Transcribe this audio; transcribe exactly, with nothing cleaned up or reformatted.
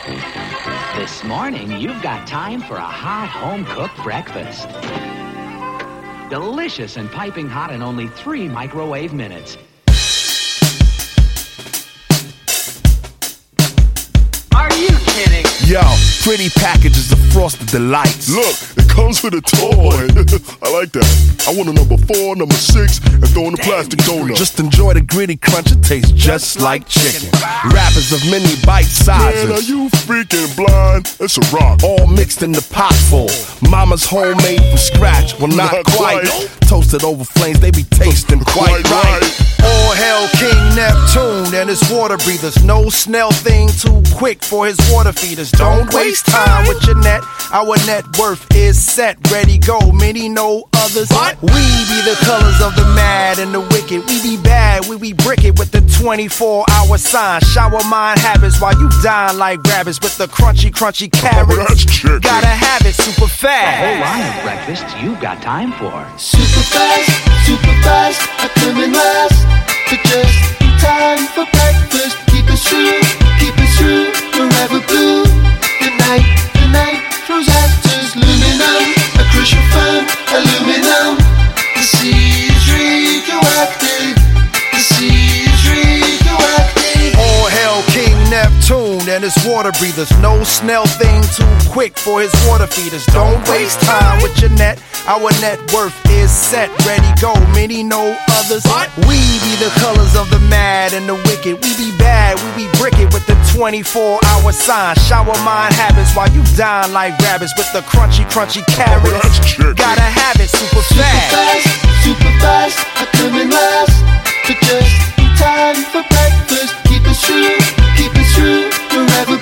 This morning, you've got time for a hot home-cooked breakfast. Delicious and piping hot in only three microwave minutes. Are you kidding? Yo, pretty packages of Frosted Delights. Look, it comes with a toy. I like that. I want a number four, number six, and throw in the plastic donut. Just enjoy the gritty crunch, it tastes just like chicken. Wrappers of mini bite sizes. Man, are you freaking blind? It's a rock. All mixed in the pot full. Mama's homemade from scratch. Well, not, Not quite. quite. Toasted over flames, they be tasting quite, Quite right. right. All hail King Neptune and his water breathers. No snail thing too quick for his water feeders. Don't waste time with your net. Our net worth is set, ready, go. Many know others. What? We be the colors of the mad and the wicked. We be bad, we be brick it with the twenty-four hour sign. Shower mind habits while you dine like rabbits with the crunchy, crunchy carrots. Oh, that's chicken. Gotta have it super A whole fast. line of breakfasts you've got time for. Super fast, super fast, I come in last. But just in time for breakfast. Keep it true, keep it true, forever blue. The night, the night throws actors, aluminum, a crucial firm, aluminum. The sea is radioactive, the sea is radioactive. All hail King Neptune and his water breathers. No snail thing too quick for his water feeders. Don't waste time with your net. Our net worth is set, ready, go. Many know others. What? We be the colors of the mad and the wicked. We be bad, we be brick it with the twenty-four hour sign. Shower mind habits while you dine like rabbits with the crunchy, crunchy carrots. Oh, that's chicken. Gotta have it super Super fast. fast, super fast, I come in last. But just in time for breakfast. Keep it true, keep it true, forever